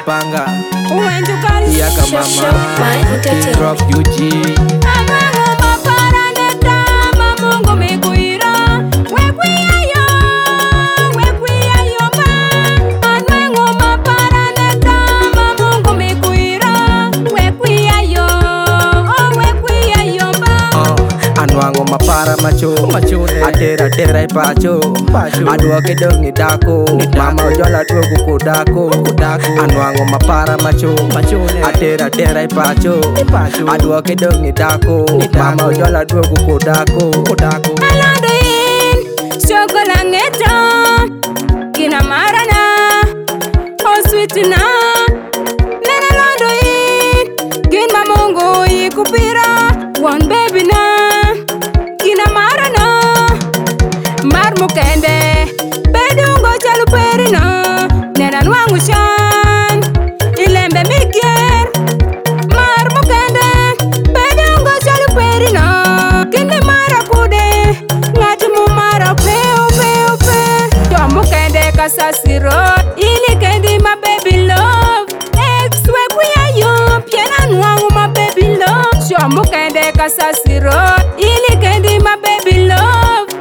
panga Yaga mama King Rock UG Anwango mapara macho Atera i pacho Adwa kedong ni dako Mama ojola tuogu kudako Anwango mapara macho Atera i pacho Adwa kedong ni dako Mama ojola tuogu kudako Alando in Chokola ngeta Kina marana Oh sweet na Nena lando in Kina mongo ikupira One baby na Mukende Bedungo chalu perina Nena nwangu shan Ilembe mikier Mar mukende Bedungo chalu perina Kinde mara kude Ngati mu mara pe To mukende kasasi road Ili kendi my baby love Ex we kuya yo Piena nwangu my baby love Sho mukende kasasi road Ili kendi my baby love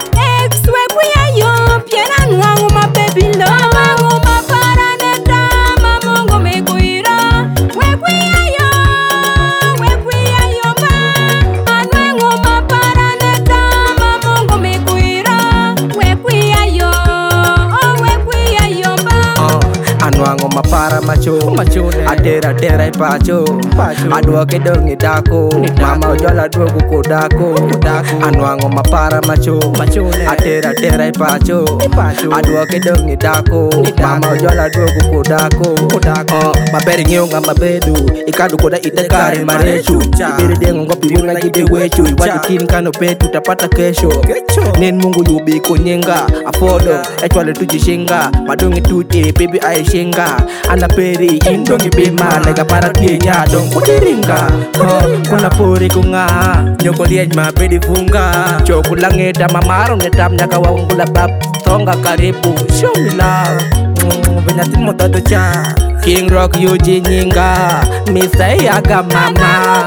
Anwango mapara macho Atera i pacho Adwa kedong ni dako Mama ojola tuogu kudako Anwango mapara macho Atera i pacho Adwa kedong ni dako Mama ojola tuogu kudako Maberi ngionga mabedu Ikadu koda itakari marechu Ibiri dengo ngopi wunga gide wechu Wadu kini kano petu tapata kesho Nen mungu yubi kunyenga Afodo echwale tujishinga Madungi tuti baby aishinga Anda peri indongi bima Lega para kienya dong kudiringa Kuna puri kunga Nyoko liej ma pedi funga Chokula ngeda mamaro ngedam Nyaka wawungula bab Tonga karibu Show me love Benyatin mo todo cha King Rock UG nyinga Mr. Yaga mama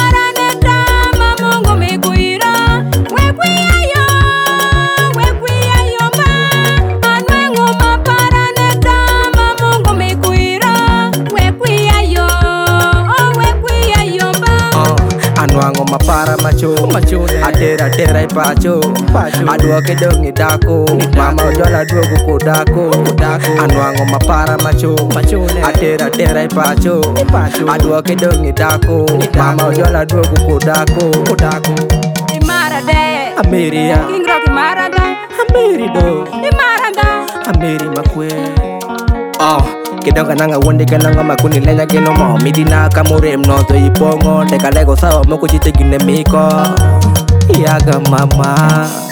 Anwango mapara macho Atera i pacho Adwa kedong ni dako Mama ojola tuogu kudako Anwango mapara macho Atera i pacho Adwa kedong ni dako Mama ojola tuogu kudako Imarade Ameria King Rock Imarada Amerido Imarada Ameri makwe Kedong kananga wonde kananga makuni lenya geno mo Midina kamure mnoto ipongo Deka lego sao moko chite gine miko Yaga mama